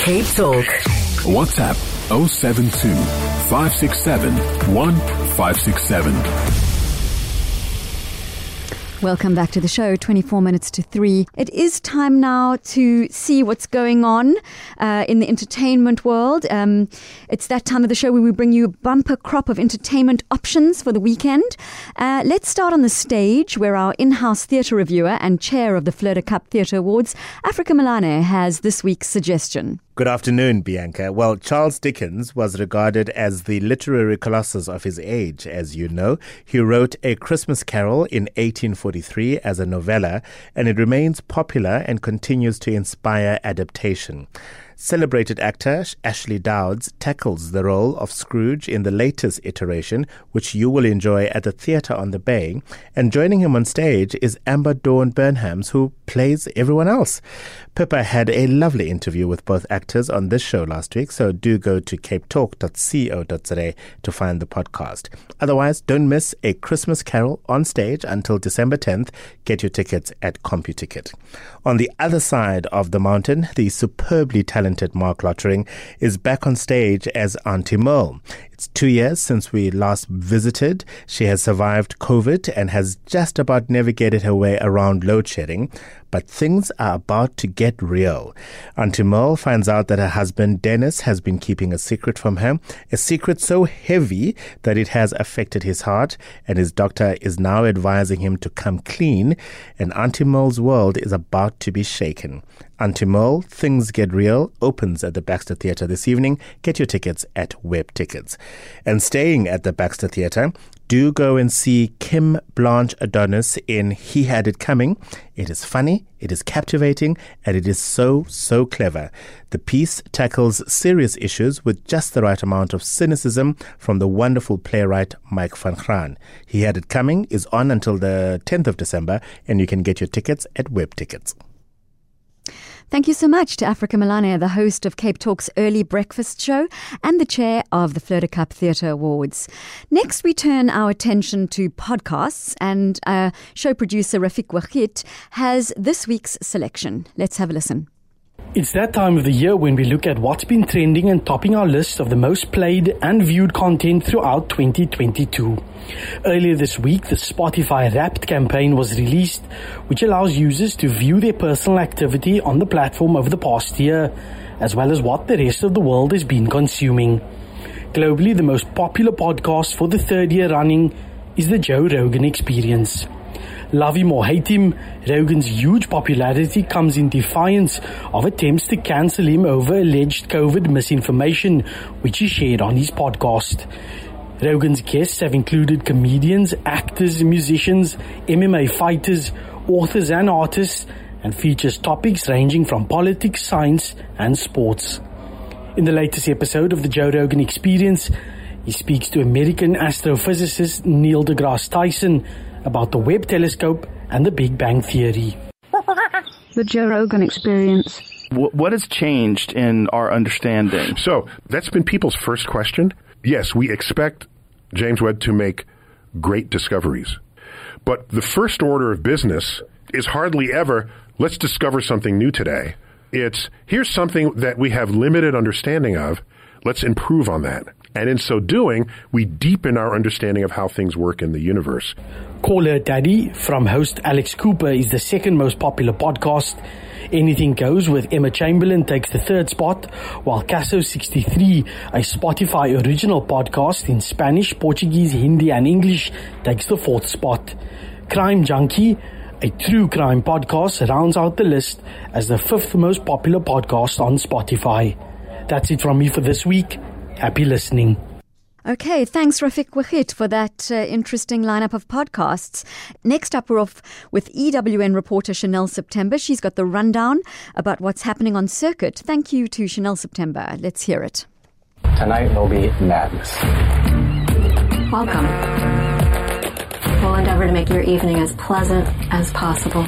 Cape Talk. WhatsApp 072 567 1567. Welcome back to the show, 24 minutes to 3. It is time now to see what's going on in the entertainment world. It's that time of the show where we bring you a bumper crop of entertainment options for the weekend. Let's start on the stage where our in-house theatre reviewer and chair of the Fleur Cup Theatre Awards, Africa Malane, has this week's suggestion. Good afternoon, Bianca. Well, Charles Dickens was regarded as the literary colossus of his age, as you know. He wrote A Christmas Carol in 1843 as a novella, and it remains popular and continues to inspire adaptation. Celebrated actor Ashley Dowds tackles the role of Scrooge in the latest iteration, which you will enjoy at the Theatre on the Bay. And joining him on stage is Amber Dawn Burnhams, who plays everyone else. Pippa had a lovely interview with both actors on this show last week, so do go to capetalk.co.za to find the podcast. Otherwise, don't miss A Christmas Carol on stage until December 10th. Get your tickets at CompuTicket. On the other side of the mountain, the superbly talented Mark Lottering is back on stage as Auntie Merle. It's 2 years since we last visited. She has survived COVID and has just about navigated her way around load shedding. But things are about to get real. Auntie Merle finds out that her husband Dennis has been keeping a secret from her, a secret so heavy that it has affected his heart, and his doctor is now advising him to come clean, and Auntie Merle's world is about to be shaken. Auntie Merle, Things Get Real, opens at the Baxter Theatre this evening. Get your tickets at Web Tickets. And staying at the Baxter Theatre, do go and see Kim Blanche Adonis in He Had It Coming. It is funny, it is captivating, and it is so clever. The piece tackles serious issues with just the right amount of cynicism from the wonderful playwright Mike van Graan. He Had It Coming is on until the 10th of December, and you can get your tickets at Web Tickets. Thank you so much to Africa Malane, the host of Cape Talk's Early Breakfast Show and the chair of the Fleur Cup Theatre Awards. Next, we turn our attention to podcasts, and show producer Rafik Wahid has this week's selection. Let's have a listen. It's that time of the year when we look at what's been trending and topping our list of the most played and viewed content throughout 2022. Earlier this week, the Spotify Wrapped campaign was released, which allows users to view their personal activity on the platform over the past year, as well as what the rest of the world has been consuming. Globally, the most popular podcast for the third year running is the Joe Rogan Experience. Love him or hate him, Rogan's huge popularity comes in defiance of attempts to cancel him over alleged COVID misinformation, which he shared on his podcast. Rogan's guests have included comedians, actors, musicians, MMA fighters, authors and artists, and features topics ranging from politics, science and sports. In the latest episode of the Joe Rogan Experience, he speaks to American astrophysicist Neil deGrasse Tyson about the Webb telescope and the Big Bang Theory. The Joe Rogan Experience. What has changed in our understanding? So that's been people's first question. Yes, we expect James Webb to make great discoveries. But the first order of business is hardly ever, let's discover something new today. It's, here's something that we have limited understanding of, let's improve on that. And in so doing, we deepen our understanding of how things work in the universe. Call Her Daddy from host Alex Cooper is the second most popular podcast. Anything Goes with Emma Chamberlain takes the third spot, while Caso 63, a Spotify original podcast in Spanish, Portuguese, Hindi and English, takes the fourth spot. Crime Junkie, a true crime podcast, rounds out the list as the fifth most popular podcast on Spotify. That's it from me for this week. Happy listening. Okay, thanks Rafik Wahid for that interesting lineup of podcasts. Next up, we're off with EWN reporter Chanel September. She's got the rundown about what's happening on circuit. Thank you to Chanel September. Let's hear it. Tonight will be madness. Welcome. We'll endeavor to make your evening as pleasant as possible.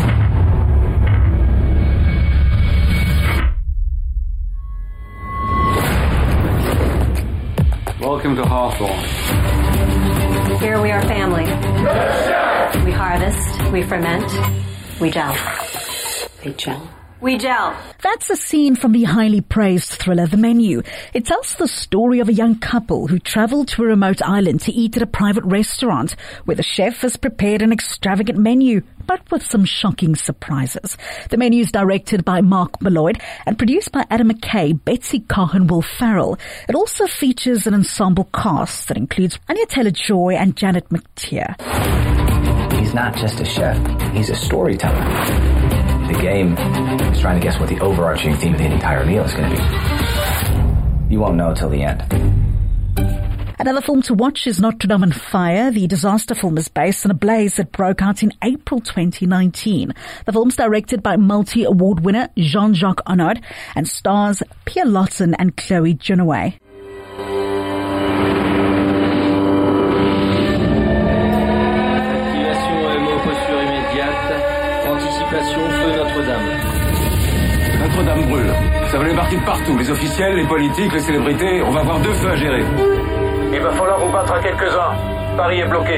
Welcome to Hawthorne. Here we are family. We harvest, we ferment, we gel. They gel. We gel. That's a scene from the highly praised thriller The Menu. It tells the story of a young couple who travel to a remote island to eat at a private restaurant where the chef has prepared an extravagant menu, but with some shocking surprises. The Menu is directed by Mark Malloyd and produced by Adam McKay, Betsy Koch and Will Farrell. It also features an ensemble cast that includes Anya Taylor-Joy and Janet McTeer. He's not just a chef, he's a storyteller. The game is trying to guess what the overarching theme of the entire meal is going to be. You won't know till the end. Another film to watch is Notre Dame on Fire. The disaster film is based on a blaze that broke out in April 2019. The film's directed by multi-award winner Jean-Jacques Annaud and stars Pierre Lawson and Chloe Junaway. Notre-Dame brûle. Ça va les partir de partout. Les officiels, les politiques, les célébrités. On va avoir 2 feux à gérer. Il va falloir vous battre à quelques-uns. Paris est bloqué.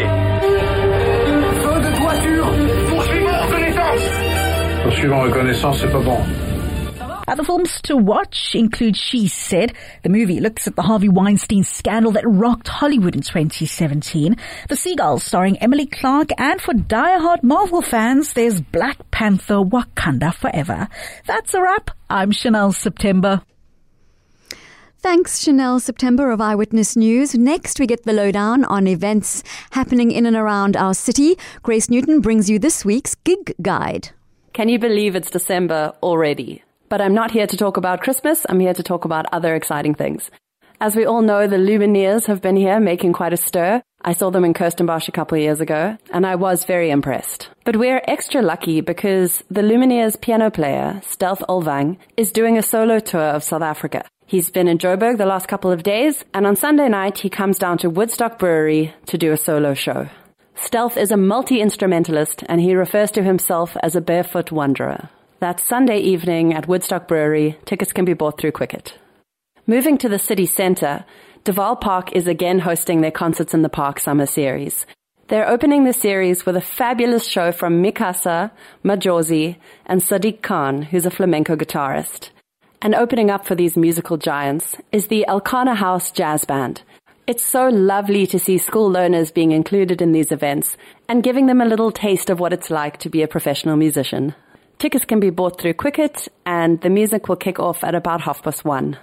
Feu de toiture. Poursuivons reconnaissance. Poursuivons reconnaissance, c'est pas bon. Other films to watch include She Said. The movie looks at the Harvey Weinstein scandal that rocked Hollywood in 2017. The Seagulls, starring Emily Clark, and for die-hard Marvel fans, there's Black Panther: Wakanda Forever. That's a wrap. I'm Chanel September. Thanks, Chanel September of Eyewitness News. Next, we get the lowdown on events happening in and around our city. Grace Newton brings you this week's Gig Guide. Can you believe it's December already? But I'm not here to talk about Christmas. I'm here to talk about other exciting things. As we all know, the Lumineers have been here making quite a stir. I saw them in Kirstenbosch a couple of years ago, and I was very impressed. But we're extra lucky because the Lumineers piano player, Stealth Olvang, is doing a solo tour of South Africa. He's been in Joburg the last couple of days, and on Sunday night he comes down to Woodstock Brewery to do a solo show. Stealth is a multi-instrumentalist, and he refers to himself as a barefoot wanderer. That's Sunday evening at Woodstock Brewery. Tickets can be bought through Quicket. Moving to the city centre, Duval Park is again hosting their Concerts in the Park summer series. They're opening the series with a fabulous show from Mikasa, Majosi, and Sadiq Khan, who's a flamenco guitarist. And opening up for these musical giants is the Elkanah House Jazz Band. It's so lovely to see school learners being included in these events and giving them a little taste of what it's like to be a professional musician. Tickets can be bought through Quicket, and the music will kick off at about 1:30.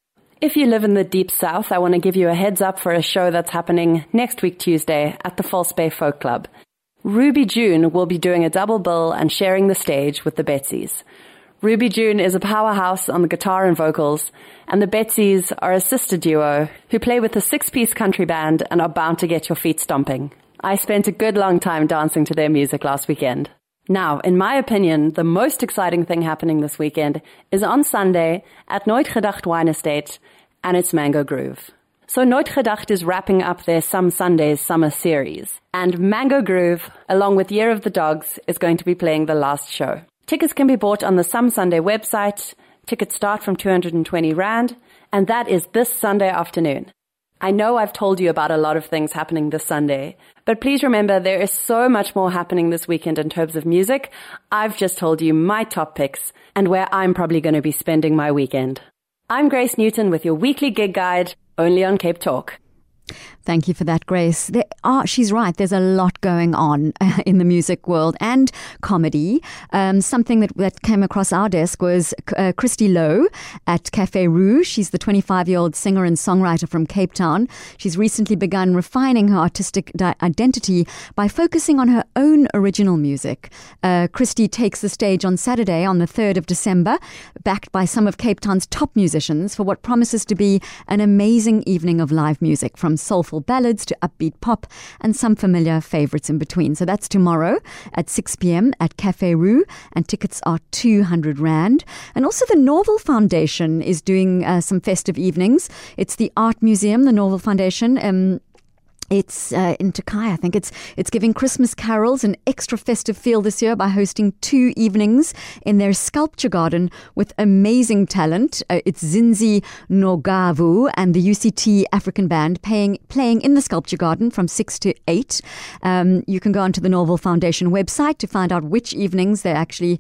If you live in the Deep South, I want to give you a heads up for a show that's happening next week Tuesday at the False Bay Folk Club. Ruby June will be doing a double bill and sharing the stage with the Betsies. Ruby June is a powerhouse on the guitar and vocals, and the Betsies are a sister duo who play with a 6-piece country band and are bound to get your feet stomping. I spent a good long time dancing to their music last weekend. Now, in my opinion, the most exciting thing happening this weekend is on Sunday at Nooit Gedacht Wine Estate, and it's Mango Groove. So Nooit Gedacht is wrapping up their Some Sundays summer series, and Mango Groove, along with Year of the Dogs, is going to be playing the last show. Tickets can be bought on the Some Sunday website. Tickets start from 220 Rand, and that is this Sunday afternoon. I know I've told you about a lot of things happening this Sunday, but please remember there is so much more happening this weekend in terms of music. I've just told you my top picks and where I'm probably going to be spending my weekend. I'm Grace Newton with your weekly gig guide, only on Cape Talk. Thank you for that, Grace. She's right. There's a lot going on in the music world and comedy. Something that came across our desk was Christy Lowe at Café Rouge. She's the 25-year-old singer and songwriter from Cape Town. She's recently begun refining her artistic identity by focusing on her own original music. Christy takes the stage on Saturday, on the 3rd of December, backed by some of Cape Town's top musicians for what promises to be an amazing evening of live music, from soulful ballads to upbeat pop and some familiar favorites in between. So that's tomorrow at 6 p.m. at Café Rouge, and tickets are 200 Rand. And also the Norval Foundation is doing some festive evenings. It's the Art Museum, the Norval Foundation. It's in Tokai, I think. It's giving Christmas carols an extra festive feel this year by hosting 2 evenings in their sculpture garden with amazing talent. It's Zinzi Nogavu and the UCT African Band playing in the sculpture garden from 6 to 8. You can go onto the Norval Foundation website to find out which evenings they're actually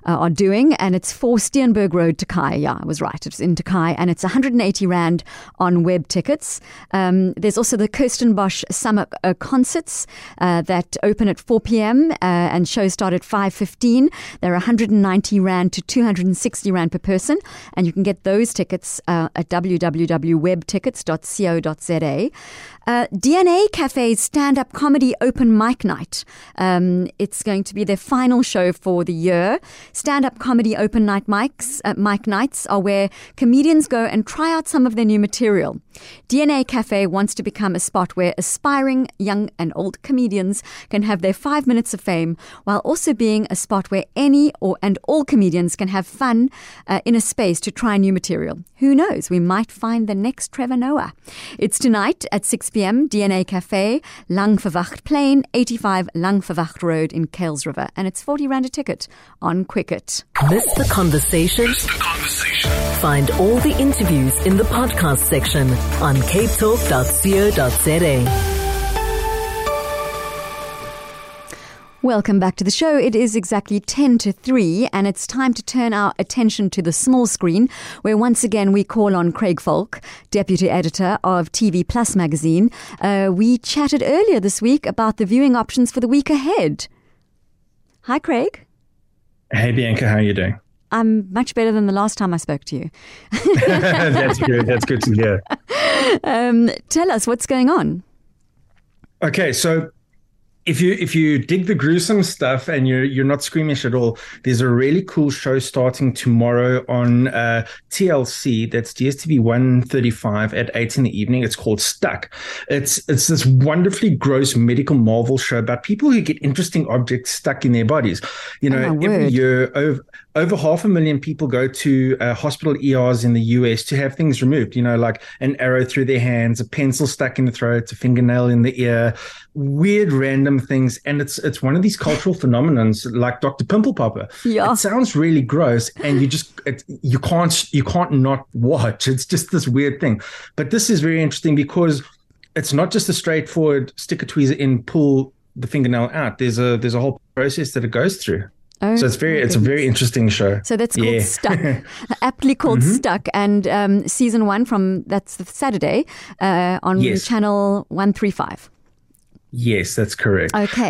are doing, and it's 4 Steenberg Road, Tokai. Yeah, I was right. It's in Tokai, and it's 180 Rand on web tickets. There's also the Kirstenbosch Summer Concerts that open at 4 p.m. And shows start at 5:15. They're 190 Rand to 260 Rand per person, and you can get those tickets at www.webtickets.co.za. DNA Cafe's stand-up comedy open mic night. It's going to be their final show for the year. Stand-up comedy open mic nights are where comedians go and try out some of their new material. DNA Cafe wants to become a spot where aspiring young and old comedians can have their 5 minutes of fame, while also being a spot where any and all comedians can have fun in a space to try new material. Who knows? We might find the next Trevor Noah. It's tonight at 6 p.m. DNA Cafe, Langverwacht Plain, 85 Langverwacht Road in Kuilsriver, and it's 40 Rand a ticket on Quicket. Miss the conversation? Find all the interviews in the podcast section on capetalk.co.za. Welcome back to the show. It is exactly 10 to 3, and it's time to turn our attention to the small screen, where once again we call on Craig Volk, Deputy Editor of TV Plus magazine. We chatted earlier this week about the viewing options for the week ahead. Hi, Craig. Hey, Bianca. How are you doing? I'm much better than the last time I spoke to you. That's good. That's good to hear. Tell us what's going on. Okay, so if you dig the gruesome stuff and you're not squeamish at all, there's a really cool show starting tomorrow on TLC. That's DSTV 135 at 8 in the evening. It's called Stuck. It's this wonderfully gross medical marvel show about people who get interesting objects stuck in their bodies. You know, every year over 500,000 people go to hospital ERs in the US to have things removed, you know, like an arrow through their hands, a pencil stuck in the throat, a fingernail in the ear, weird random things. And it's one of these cultural phenomenons like Dr. Pimple Popper. Yeah. It sounds really gross and you can't not watch. It's just this weird thing. But this is very interesting because it's not just a straightforward stick a tweezer in, pull the fingernail out. There's a whole process that it goes through. Oh, so it's a very interesting show. So that's called Stuck, aptly called Stuck, and season 1 that's the Saturday on channel 135. Yes, that's correct. Okay.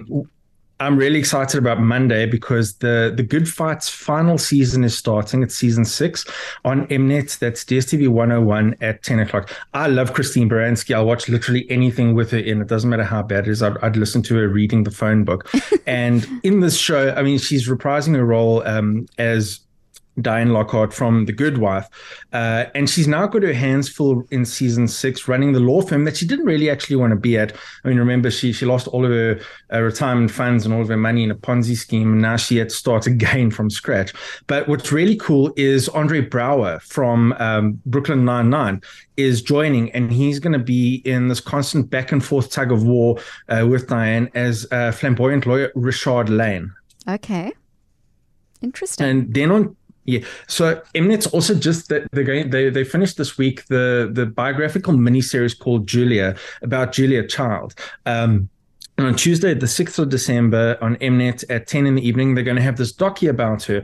I'm really excited about Monday because the Good Fight's final season is starting. It's season 6 on Mnet. That's DSTV 101 at 10 o'clock. I love Christine Baranski. I'll watch literally anything with her in. It doesn't matter how bad it is. I'd listen to her reading the phone book. And in this show, I mean, she's reprising her role as Diane Lockhart from The Good Wife. And she's now got her hands full in season 6 running the law firm that she didn't really actually want to be at. I mean, remember, she lost all of her retirement funds and all of her money in a Ponzi scheme, and now she had to start again from scratch. But what's really cool is Andre Brouwer from Brooklyn Nine-Nine is joining, and he's going to be in this constant back and forth tug of war with Diane as flamboyant lawyer Richard Lane. Okay. Interesting. And then so Mnet's also just they finished this week the biographical miniseries called Julia about Julia Child. And on Tuesday, the 6th of December on Mnet at 10 in the evening, they're going to have this docu about her.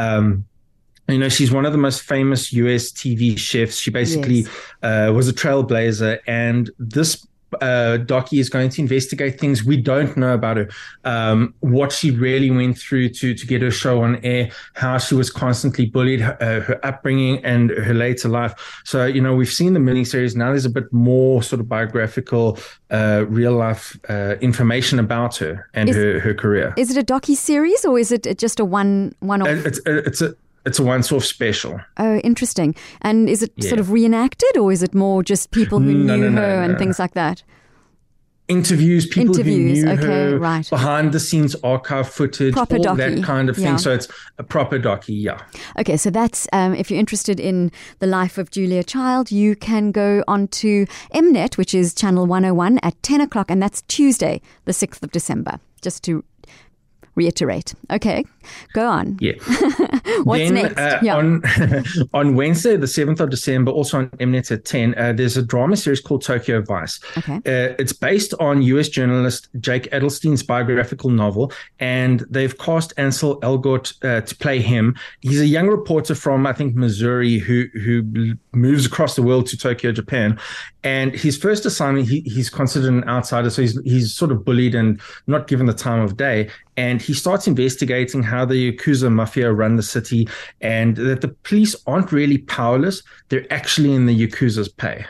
You know, she's one of the most famous US TV chefs. She basically was a trailblazer, and this docu is going to investigate things we don't know about her, what she really went through to get her show on air, how she was constantly bullied, her upbringing and her later life. So, you know, we've seen the miniseries. Now there's a bit more sort of biographical, real life information about her and her career. Is it a docu-series or is it just a one-off? It's a once-off special. Oh, interesting. And is it sort of reenacted, or is it more just people who knew her and things like that? Interviews, people who knew her, right. behind-the-scenes archive footage, proper all docu. that kind of thing. So it's a proper docu, Okay, so that's, if you're interested in the life of Julia Child, you can go on to Mnet, which is channel 101 at 10 o'clock, and that's Tuesday, the 6th of December, just to reiterate. Okay, go on. Yeah. What's then, next? On Wednesday, the 7th of December, also on Mnet at 10, there's a drama series called Tokyo Vice. Okay. It's based on U.S. journalist Jake Edelstein's biographical novel, and they've cast Ansel Elgort to play him. He's a young reporter from, I think, Missouri who moves across the world to Tokyo, Japan. And his first assignment, he's considered an outsider, so he's sort of bullied and not given the time of day. And he starts investigating how the Yakuza mafia run the city, and that the police aren't really powerless. They're actually in the Yakuza's pay.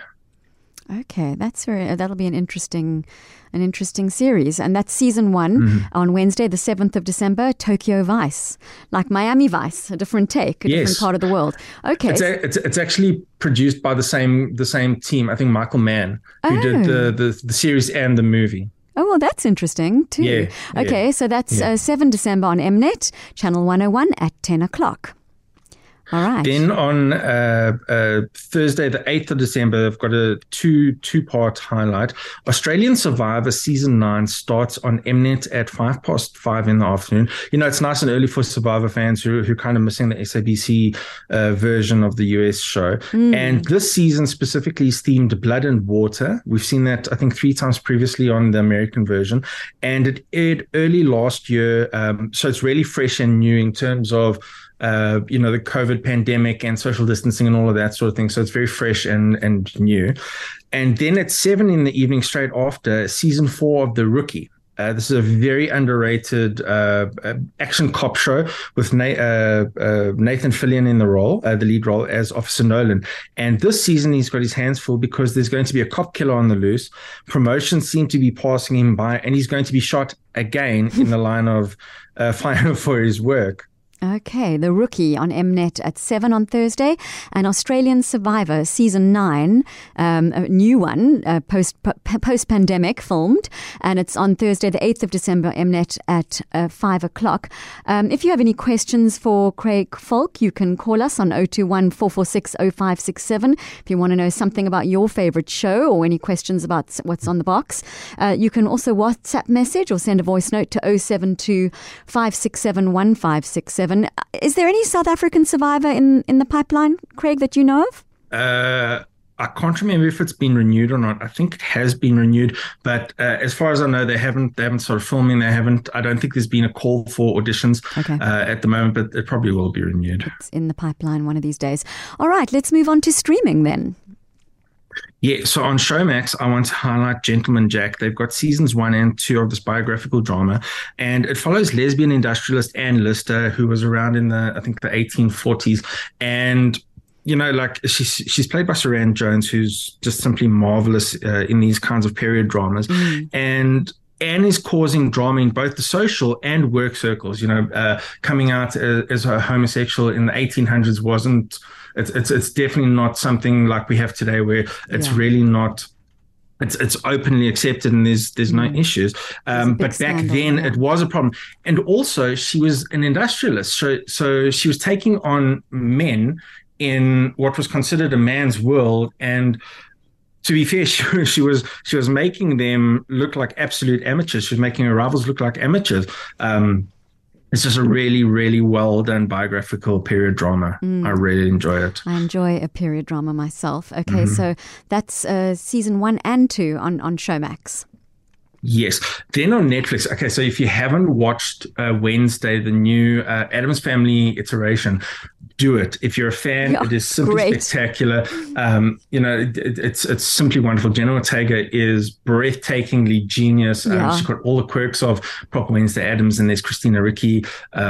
Okay, that'll be an interesting series. And that's season 1 on Wednesday, the 7th of December, Tokyo Vice. Like Miami Vice, a different take, a different part of the world. Okay. It's actually produced by the same team, I think Michael Mann, who did the series and the movie. Oh, well, that's interesting too. Yeah. Okay, so that's 7 December on Mnet, Channel 101 at 10 o'clock. All right. Then on Thursday, the 8th of December, I've got a two-part highlight. Australian Survivor Season 9 starts on Mnet at 5:05 in the afternoon. You know, it's nice and early for Survivor fans who are kind of missing the SABC version of the US show. And this season specifically is themed Blood and Water. We've seen that, I think, 3 times previously on the American version. And it aired early last year. So it's really fresh and new in terms of the COVID pandemic and social distancing and all of that sort of thing. So it's very fresh and new. And then at 7 in the evening, straight after, season 4 of The Rookie. This is a very underrated action cop show with Nathan Fillion in the lead role as Officer Nolan. And this season, he's got his hands full because there's going to be a cop killer on the loose. Promotions seem to be passing him by, and he's going to be shot again in the line of fire for his work. Okay, The Rookie on Mnet at 7 on Thursday, and Australian Survivor Season 9, a new one, post-pandemic filmed, and it's on Thursday the 8th of December, Mnet at 5 o'clock. If you have any questions for Craig Falk, you can call us on 021 446 0567. If you want to know something about your favourite show or any questions about what's on the box, you can also WhatsApp message or send a voice note to 072 567 1567. Is there any South African Survivor in the pipeline, Craig, that you know of? I can't remember if it's been renewed or not. I think it has been renewed, but as far as I know, they haven't started filming. I don't think there's been a call for auditions at the moment, but it probably will be renewed. It's in the pipeline one of these days. All right, let's move on to streaming then. Yeah, so on Showmax, I want to highlight Gentleman Jack. They've got seasons 1 and 2 of this biographical drama, and it follows lesbian industrialist Ann Lister, who was around in the 1840s. And, you know, like she's played by Saran Jones, who's just simply marvelous in these kinds of period dramas. And Anne is causing drama in both the social and work circles. You know, coming out as a homosexual in the 1800s wasn't. It's definitely not something like we have today, where it's really not. It's openly accepted and there's no issues. But back then it was a problem. And also she was an industrialist, so she was taking on men in what was considered a man's world. And to be fair, she was making them look like absolute amateurs. She was making her rivals look like amateurs. It's just a really, really well done biographical period drama. I really enjoy it. I enjoy a period drama myself. Okay, so that's season 1 and 2 on Showmax. Yes. Then on Netflix, okay, so if you haven't watched Wednesday, the new Addams Family iteration, do it. If you're a fan, it is simply spectacular. It's simply wonderful. Jenna Ortega is breathtakingly genius. She's got all the quirks of proper Wednesday Addams, and there's Christina Ricci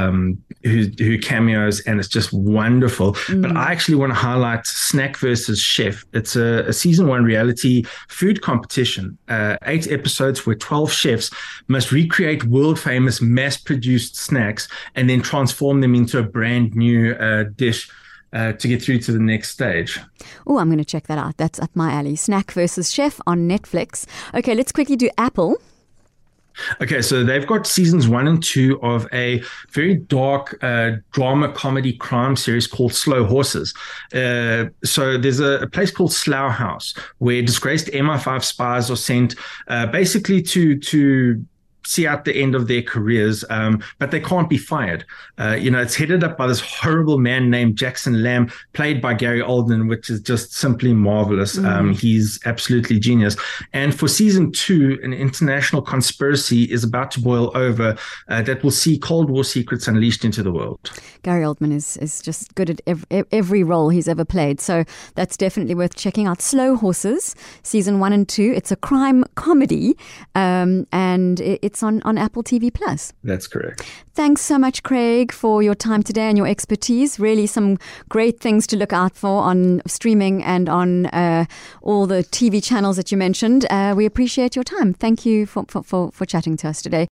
who cameos, and it's just wonderful. But I actually want to highlight Snack versus Chef. It's a season 1 reality food competition. 8 episodes where 12 chefs must recreate world-famous mass-produced snacks and then transform them into a brand new dish to get through to the next stage. Oh, I'm going to check that out. That's up my alley. Snack versus Chef on Netflix. Okay, let's quickly do Apple. Okay, so they've got seasons 1 and 2 of a very dark drama comedy crime series called Slow Horses. So there's a place called Slough House where disgraced MI5 spies are sent basically to see out the end of their careers, but they can't be fired. It's headed up by this horrible man named Jackson Lamb, played by Gary Oldman, which is just simply marvelous. He's absolutely genius. And for season 2, an international conspiracy is about to boil over that will see Cold War secrets unleashed into the world. Gary Oldman is just good at every role he's ever played. So that's definitely worth checking out. Slow Horses, season 1 and 2. It's a crime comedy, and it's on Apple TV Plus. That's correct. Thanks so much, Craig, for your time today and your expertise. Really some great things to look out for on streaming and on all the TV channels that you mentioned. We appreciate your time. Thank you for chatting to us today.